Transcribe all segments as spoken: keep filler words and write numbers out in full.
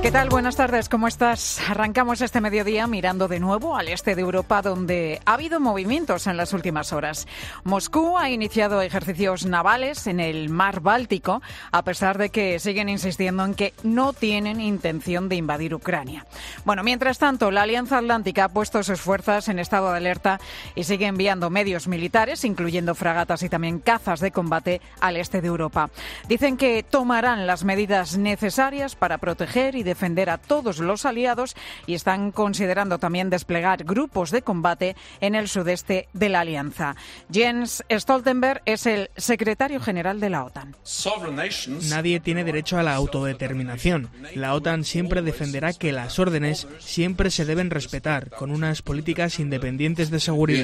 ¿Qué tal? Buenas tardes, ¿cómo estás? Arrancamos este mediodía mirando de nuevo al este de Europa, donde ha habido movimientos en las últimas horas. Moscú ha iniciado ejercicios navales en el mar Báltico, a pesar de que siguen insistiendo en que no tienen intención de invadir Ucrania. Bueno, mientras tanto, la Alianza Atlántica ha puesto sus fuerzas en estado de alerta y sigue enviando medios militares, incluyendo fragatas y también cazas de combate, al este de Europa. Dicen que tomarán las medidas necesarias para proteger y defender a todos los aliados y están considerando también desplegar grupos de combate en el sudeste de la alianza. Jens Stoltenberg es el secretario general de la OTAN. Nadie tiene derecho a la autodeterminación. La OTAN siempre defenderá que las órdenes siempre se deben respetar, con unas políticas independientes de seguridad.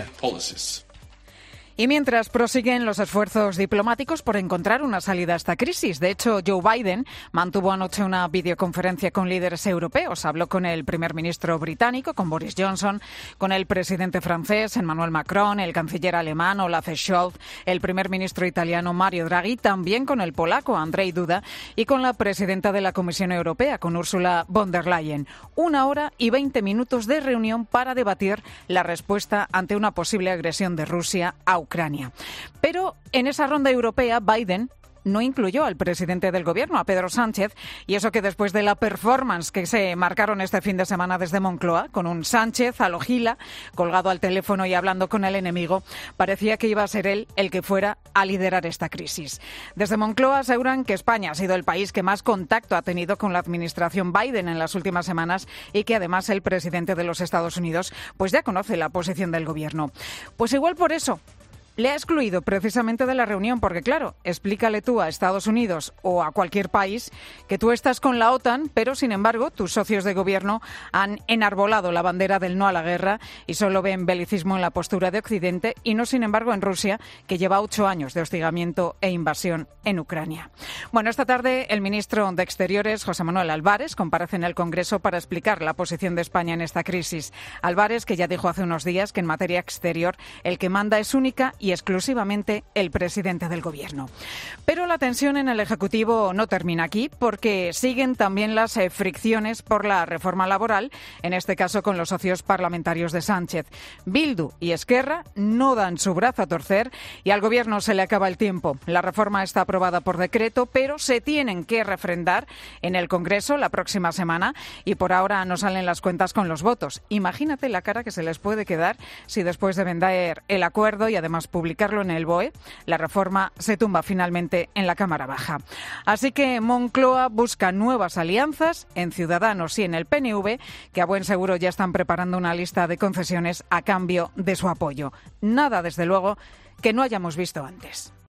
Y mientras prosiguen los esfuerzos diplomáticos por encontrar una salida a esta crisis. De hecho, Joe Biden mantuvo anoche una videoconferencia con líderes europeos. Habló con el primer ministro británico, con Boris Johnson, con el presidente francés, Emmanuel Macron, el canciller alemán, Olaf Scholz, el primer ministro italiano, Mario Draghi, también con el polaco, Andrzej Duda, y con la presidenta de la Comisión Europea, con Ursula von der Leyen. Una hora y veinte minutos de reunión para debatir la respuesta ante una posible agresión de Rusia a Ucrania. Ucrania. Pero en esa ronda europea, Biden no incluyó al presidente del gobierno, a Pedro Sánchez, y eso que después de la performance que se marcaron este fin de semana desde Moncloa, con un Sánchez a lo Gila, colgado al teléfono y hablando con el enemigo, parecía que iba a ser él el que fuera a liderar esta crisis. Desde Moncloa aseguran que España ha sido el país que más contacto ha tenido con la administración Biden en las últimas semanas y que además el presidente de los Estados Unidos pues ya conoce la posición del gobierno. Pues igual por eso le ha excluido precisamente de la reunión, porque claro, explícale tú a Estados Unidos o a cualquier país que tú estás con la OTAN, pero sin embargo tus socios de gobierno han enarbolado la bandera del no a la guerra y solo ven belicismo en la postura de Occidente y no sin embargo en Rusia, que lleva ocho años de hostigamiento e invasión en Ucrania. Bueno, esta tarde el ministro de Exteriores, José Manuel Álvarez, comparece en el Congreso para explicar la posición de España en esta crisis. Álvarez, que ya dijo hace unos días que en materia exterior el que manda es única y y exclusivamente el presidente del gobierno. Pero la tensión en el Ejecutivo no termina aquí, porque siguen también las eh, fricciones por la reforma laboral, en este caso con los socios parlamentarios de Sánchez. Bildu y Esquerra no dan su brazo a torcer y al gobierno se le acaba el tiempo. La reforma está aprobada por decreto, pero se tienen que refrendar en el Congreso la próxima semana y por ahora no salen las cuentas con los votos. Imagínate la cara que se les puede quedar si después de vender el acuerdo y además publicarlo en el B O E, la reforma se tumba finalmente en la Cámara Baja. Así que Moncloa busca nuevas alianzas en Ciudadanos y en el P N V, que a buen seguro ya están preparando una lista de concesiones a cambio de su apoyo. Nada, desde luego, que no hayamos visto antes.